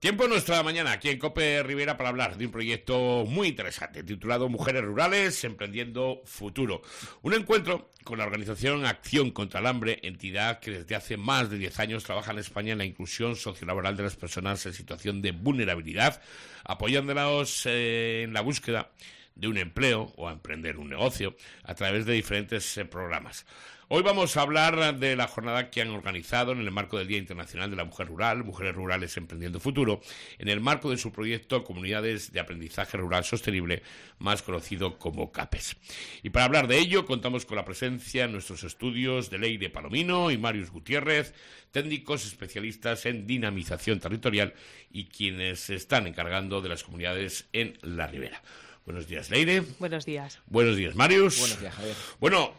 Tiempo en nuestra mañana aquí en COPE Rivera para hablar de un proyecto muy interesante titulado Mujeres Rurales Emprendiendo Futuro. Un encuentro con la organización Acción contra el Hambre, entidad que desde hace más de 10 años trabaja en España en la inclusión sociolaboral de las personas en situación de vulnerabilidad, apoyándolas en la búsqueda de un empleo o a emprender un negocio a través de diferentes programas. Hoy vamos a hablar de la jornada que han organizado en el marco del Día Internacional de la Mujer Rural, Mujeres Rurales Emprendiendo Futuro, en el marco de su proyecto Comunidades de Aprendizaje Rural Sostenible, más conocido como CAPES. Y para hablar de ello, contamos con la presencia en nuestros estudios de Leire Palomino y Marius Gutiérrez, técnicos especialistas en dinamización territorial y quienes se están encargando de las comunidades en la Ribera. Buenos días, Leire. Buenos días. Buenos días, Marius. Buenos días, Javier. Bueno,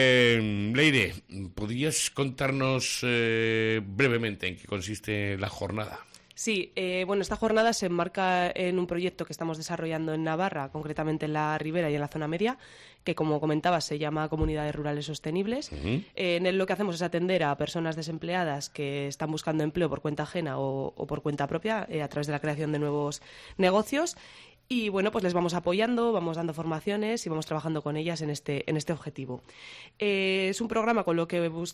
Leire, ¿podrías contarnos brevemente en qué consiste la jornada? Sí, esta jornada se enmarca en un proyecto que estamos desarrollando en Navarra, concretamente en la Ribera y en la zona media, que, como comentabas, se llama Comunidades Rurales Sostenibles. En él lo que hacemos es atender a personas desempleadas que están buscando empleo por cuenta ajena o por cuenta propia a través de la creación de nuevos negocios. Y bueno, pues les vamos apoyando, vamos dando formaciones y vamos trabajando con ellas en este objetivo. Es un programa con el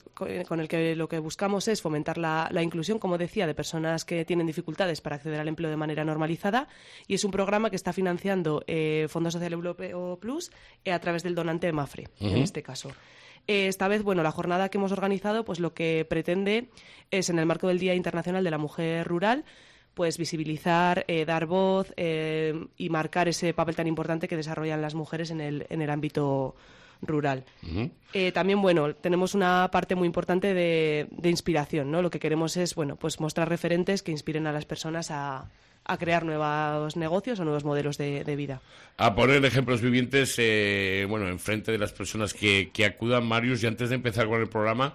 que lo que buscamos es fomentar la inclusión, como decía, de personas que tienen dificultades para acceder al empleo de manera normalizada, y es un programa que está financiando Fondo Social Europeo Plus a través del donante MAFRE, en este caso. Esta vez, la jornada que hemos organizado, pues lo que pretende es, en el marco del Día Internacional de la Mujer Rural, pues visibilizar, dar voz y marcar ese papel tan importante que desarrollan las mujeres en el ámbito rural. También, tenemos una parte muy importante de inspiración, ¿no? Lo que queremos es, pues mostrar referentes que inspiren a las personas a crear nuevos negocios o nuevos modelos de vida. A poner ejemplos vivientes, enfrente de las personas que acudan, Marius, y antes de empezar con el programa,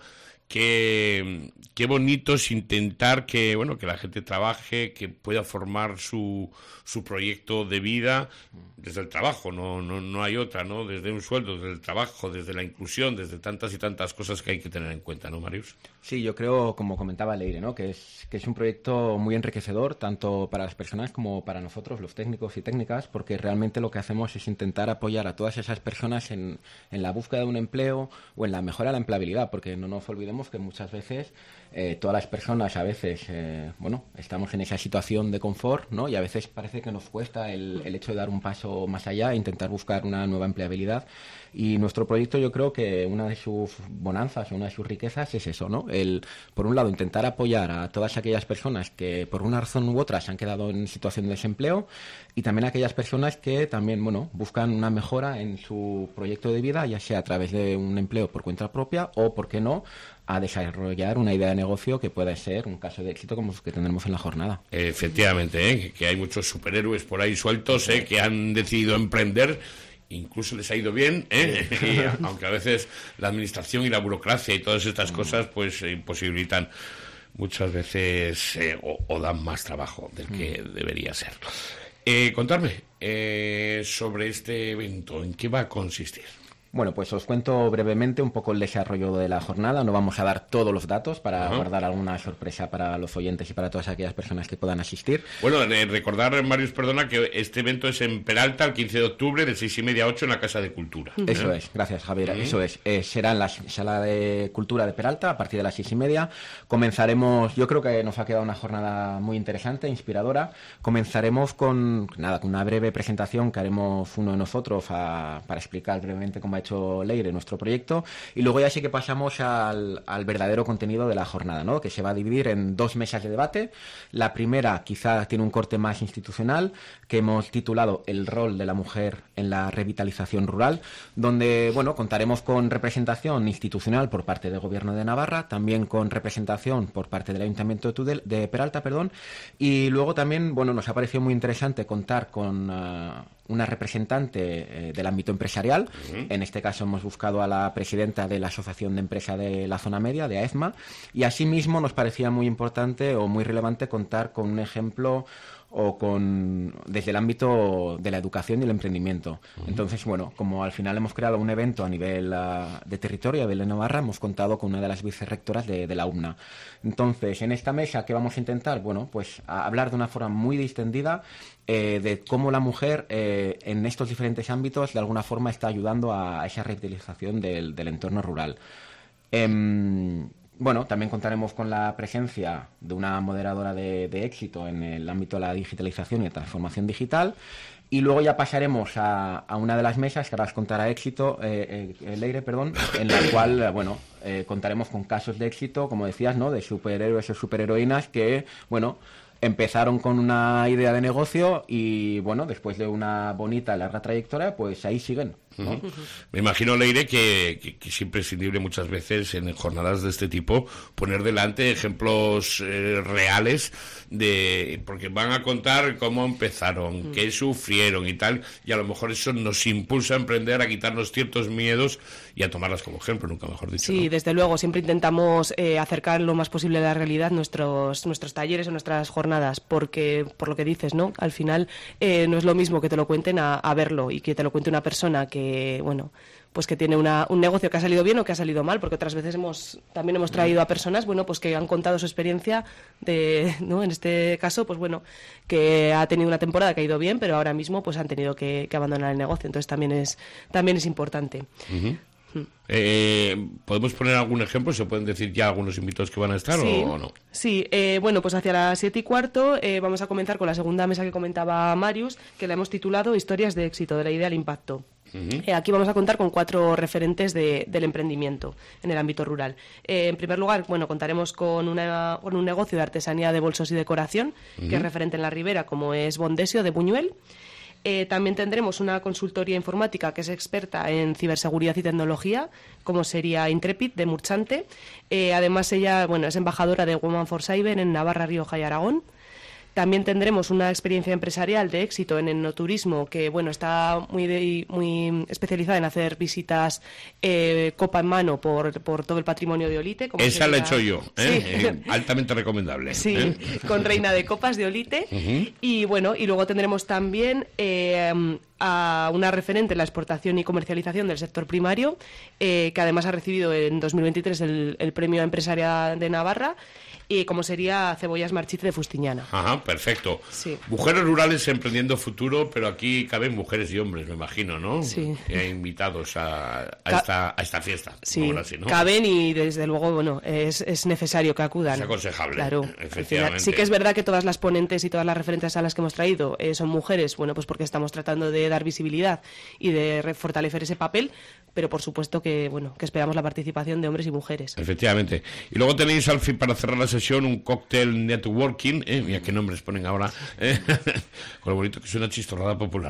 qué bonito es intentar que la gente trabaje, que pueda formar su proyecto de vida desde el trabajo, no hay otra, ¿no? Desde un sueldo, desde el trabajo, desde la inclusión, desde tantas y tantas cosas que hay que tener en cuenta, ¿no, Marius? Sí, yo creo, como comentaba Leire, ¿no? que es un proyecto muy enriquecedor, tanto para las personas como para nosotros, los técnicos y técnicas, porque realmente lo que hacemos es intentar apoyar a todas esas personas en la búsqueda de un empleo o en la mejora de la empleabilidad, porque no nos olvidemos que muchas veces todas las personas a veces estamos en esa situación de confort, ¿no? Y a veces parece que nos cuesta el hecho de dar un paso más allá e intentar buscar una nueva empleabilidad. Y nuestro proyecto, yo creo que una de sus bonanzas, una de sus riquezas es eso, ¿no? Por un lado, intentar apoyar a todas aquellas personas que por una razón u otra se han quedado en situación de desempleo, y también a aquellas personas que también, buscan una mejora en su proyecto de vida, ya sea a través de un empleo por cuenta propia o, ¿por qué no?, a desarrollar una idea de negocio que pueda ser un caso de éxito como los que tendremos en la jornada. Efectivamente, que hay muchos superhéroes por ahí sueltos que han decidido emprender. Incluso les ha ido bien, y, aunque a veces la administración y la burocracia y todas estas cosas pues imposibilitan muchas veces o dan más trabajo del que debería ser. Contarme sobre este evento, ¿en qué va a consistir? Bueno, pues os cuento brevemente un poco el desarrollo de la jornada. No vamos a dar todos los datos para guardar alguna sorpresa para los oyentes y para todas aquellas personas que puedan asistir. Bueno, recordar, Marius, que este evento es en Peralta el 15 de octubre de 6:30 a 8 en la Casa de Cultura. Eso es, gracias, Javier. Eso es. Será en la Sala de Cultura de Peralta a partir de las 6:30. Comenzaremos, yo creo que nos ha quedado una jornada muy interesante, inspiradora. Comenzaremos con una breve presentación que haremos uno de nosotros para explicar brevemente cómo ha hecho Leire nuestro proyecto, y luego ya sí que pasamos al verdadero contenido de la jornada, ¿no? Que se va a dividir en 2 mesas de debate. La primera quizá tiene un corte más institucional, que hemos titulado El rol de la mujer en la revitalización rural, donde contaremos con representación institucional por parte del Gobierno de Navarra, también con representación por parte del Ayuntamiento de Peralta, y luego también nos ha parecido muy interesante contar con una representante del ámbito empresarial. En este caso hemos buscado a la presidenta de la Asociación de Empresa de la Zona Media, de AEZMA, y asimismo nos parecía muy importante o muy relevante contar con un ejemplo desde el ámbito de la educación y el emprendimiento. Entonces, bueno, como al final hemos creado un evento a nivel de territorio, a nivel de Navarra, hemos contado con una de las vicerrectoras de la UMNA. Entonces, en esta mesa, ¿qué vamos a intentar? Bueno, pues a hablar de una forma muy distendida de cómo la mujer en estos diferentes ámbitos de alguna forma está ayudando a esa revitalización del entorno rural. Bueno, también contaremos con la presencia de una moderadora de éxito en el ámbito de la digitalización y la transformación digital. Y luego ya pasaremos a una de las mesas que ahora os contará Leire, en la cual, contaremos con casos de éxito, como decías, ¿no? De superhéroes o superheroínas que, empezaron con una idea de negocio y, después de una bonita y larga trayectoria, pues ahí siguen, ¿no? Me imagino, Leire, que es imprescindible muchas veces en jornadas de este tipo poner delante ejemplos reales porque van a contar cómo empezaron, qué sufrieron y tal, y a lo mejor eso nos impulsa a emprender, a quitarnos ciertos miedos y a tomarlas como ejemplo, nunca mejor dicho. Sí, ¿no? Desde luego, siempre intentamos acercar lo más posible a la realidad nuestros talleres o nuestras jornadas, porque, por lo que dices, ¿no? Al final no es lo mismo que te lo cuenten a verlo, y que te lo cuente una persona que, pues que tiene un negocio que ha salido bien o que ha salido mal, porque otras veces también hemos traído a personas, pues que han contado su experiencia ¿no? En este caso, pues que ha tenido una temporada que ha ido bien, pero ahora mismo pues han tenido que abandonar el negocio, entonces también es importante. ¿Podemos poner algún ejemplo? ¿Se pueden decir ya algunos invitados que van a estar o no? Sí, pues hacia las 7:15 vamos a comenzar con la segunda mesa que comentaba Marius, que la hemos titulado Historias de éxito, de la idea al impacto. Aquí vamos a contar con 4 referentes del emprendimiento en el ámbito rural. En primer lugar, contaremos con un negocio de artesanía de bolsos y decoración, que es referente en la Ribera, como es Bondesio de Buñuel. También tendremos una consultoría informática que es experta en ciberseguridad y tecnología, como sería Intrepid de Murchante. Además, ella es embajadora de Women for Cyber en Navarra, Rioja y Aragón. También tendremos una experiencia empresarial de éxito en enoturismo que, está muy especializada en hacer visitas copa en mano por todo el patrimonio de Olite. Esa la he hecho yo, altamente recomendable. Sí, con Reina de Copas de Olite. Y luego tendremos también a una referente en la exportación y comercialización del sector primario, que además ha recibido en 2023 el Premio Empresaria de Navarra, y como sería Cebollas Marchite de Fustiñana. Ajá, perfecto. Sí. Mujeres rurales emprendiendo futuro, pero aquí caben mujeres y hombres, me imagino, ¿no? Sí. Invitados a esta fiesta. Sí, así, ¿no? caben y desde luego, es necesario que acudan. Es aconsejable, claro, efectivamente. Sí que es verdad que todas las ponentes y todas las referentes a las que hemos traído son mujeres, pues porque estamos tratando de dar visibilidad y de fortalecer ese papel, pero por supuesto que esperamos la participación de hombres y mujeres. Efectivamente. Y luego tenéis, al fin, para cerrar la sesión, un cóctel networking, mira qué nombres ponen ahora, con lo bonito que es una chistorrada popular.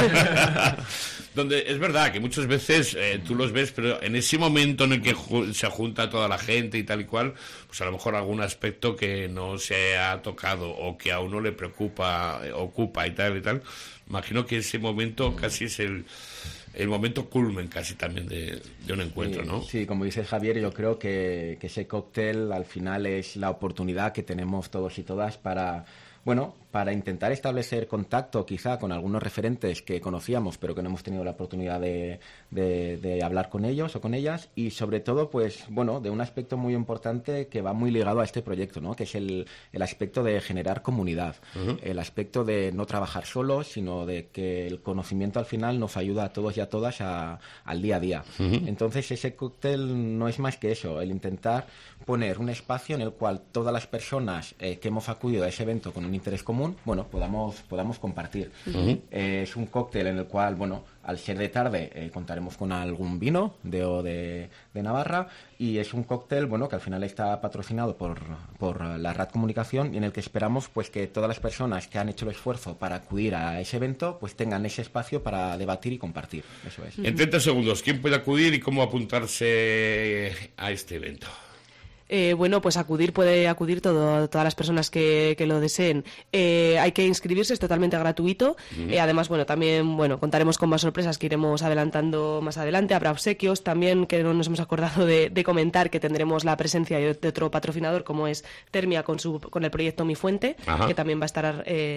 Donde es verdad que muchas veces tú los ves, pero en ese momento en el que se junta toda la gente y tal y cual, pues a lo mejor algún aspecto que no se ha tocado o que a uno le ocupa y tal, imagino que ese momento casi es el momento culmen casi también de un encuentro, ¿no? Sí, como dice Javier, yo creo que ese cóctel al final es la oportunidad que tenemos todos y todas para intentar establecer contacto quizá con algunos referentes que conocíamos pero que no hemos tenido la oportunidad de hablar con ellos o con ellas, y sobre todo de un aspecto muy importante que va muy ligado a este proyecto, ¿no? Que es el aspecto de generar comunidad, el aspecto de no trabajar solos, sino de que el conocimiento al final nos ayuda a todos y a todas al día a día. Entonces ese cóctel no es más que eso, el intentar poner un espacio en el cual todas las personas que hemos acudido a ese evento con un interés común, podamos compartir. Es un cóctel en el cual, al ser de tarde, contaremos con algún vino de Navarra, y es un cóctel, que al final está patrocinado por la RAD Comunicación, y en el que esperamos que todas las personas que han hecho el esfuerzo para acudir a ese evento, tengan ese espacio para debatir y compartir. Eso es. En 30 segundos, ¿quién puede acudir y cómo apuntarse a este evento? Pues puede acudir todas las personas que lo deseen. Hay que inscribirse, es totalmente gratuito. Además, también contaremos con más sorpresas que iremos adelantando más adelante. Habrá obsequios también, que no nos hemos acordado de comentar, que tendremos la presencia de otro patrocinador como es Termia con el proyecto Mi Fuente. Ajá. Que también va a estar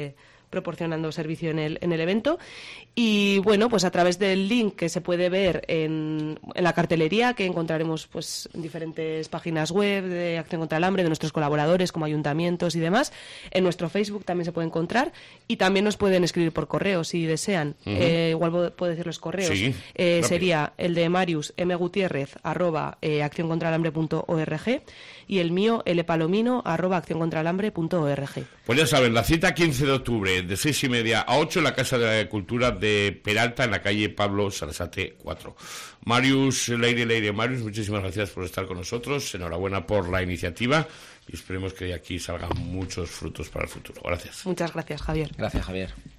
proporcionando servicio en el evento. Y bueno, pues a través del link que se puede ver en la cartelería, que encontraremos pues en diferentes páginas web de Acción contra el Hambre, de nuestros colaboradores como ayuntamientos y demás. En nuestro Facebook también se puede encontrar, y también nos pueden escribir por correo si desean. Igual puedo decir los correos. Sí, sería el de Marius mgutierrez @accioncontralambre.org y el mío lpalomino @accioncontralambre.org. Pues ya saben, la cita 15 de octubre de 6:30 a 8 en la Casa de la Cultura de Peralta, en la calle Pablo Sarasate 4. Marius, Leire, Marius, muchísimas gracias por estar con nosotros. Enhorabuena por la iniciativa y esperemos que de aquí salgan muchos frutos para el futuro. Gracias. Muchas gracias, Javier. Gracias, Javier.